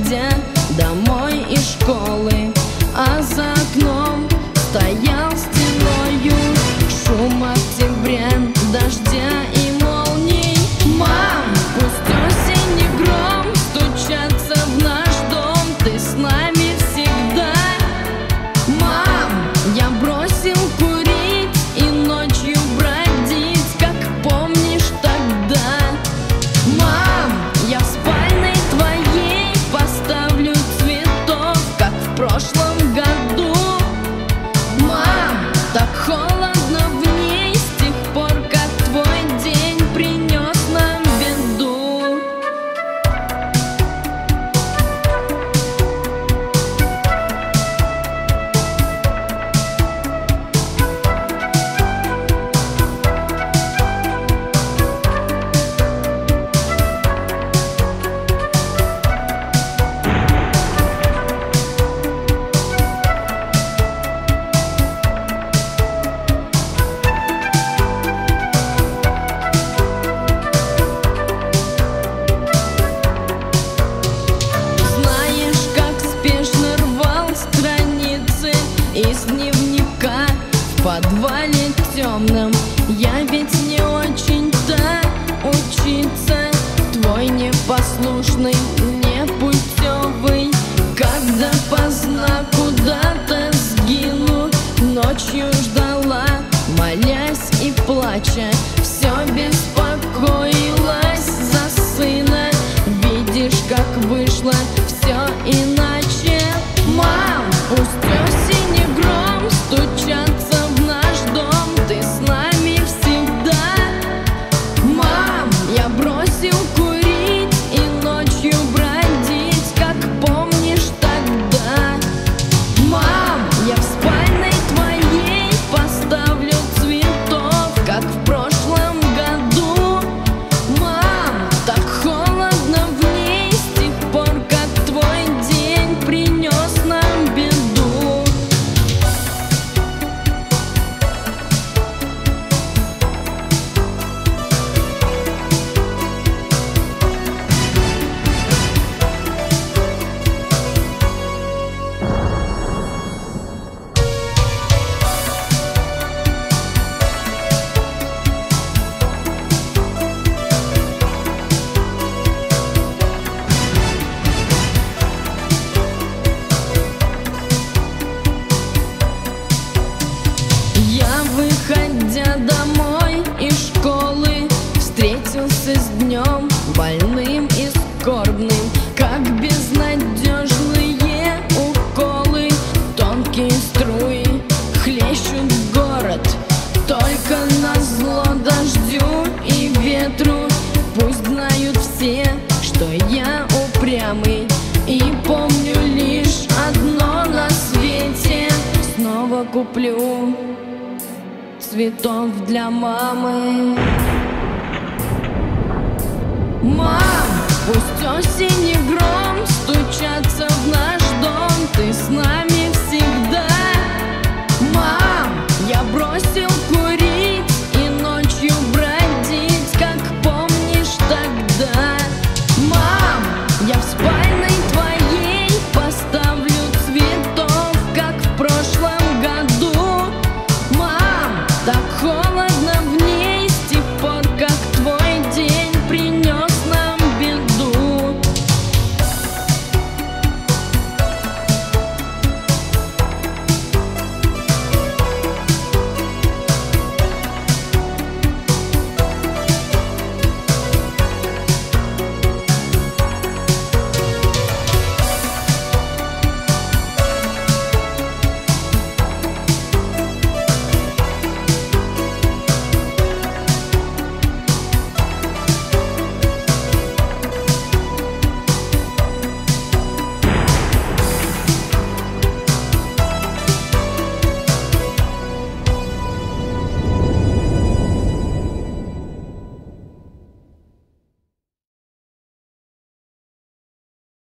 выходя домой из школы, а за окном стоял стеною шум октября, дождя и молний. Мам, пусть осенний гром стучатся в наш дом, ты с нами всегда. Мам, я бросил курить и ночью бродить, как помнишь тогда. Мам, я в спальне твоей поставлю цветов, как в прошлом году. Мам, так холодно в ней с тех пор, как твой день принес нам беду. Знаешь, как спешно рвал страницы из дневника в подвале темном. Я ведь не очень-то учиться, твой непослушный, непутевый. Когда поздно куда-то сгину, ночью ждала, молясь и плача, все беспокоилась за сына. Видишь, как вышло все иначе. Мам, пусть осенний гром стучатся в наш дом, ты с нами всегда. Мам, я бросил курить и ночью бродить, как помнишь тогда. Мам, я в спальне твоей поставлю цветов, как в прошлом году. Мам, так холодно в ней с тех пор, как твой день принес нам беду. Я, выходя домой из школы, встретился с днем больным и скорбным, как безнадежные уколы. Тонкие струи хлещут в город, только назло дождю и ветру. Пусть знают все, что я упрямый и помню лишь одно на свете: снова куплю цветов для мамы. Мам, пусть осенний гром стучатся в наш дом, ты с нами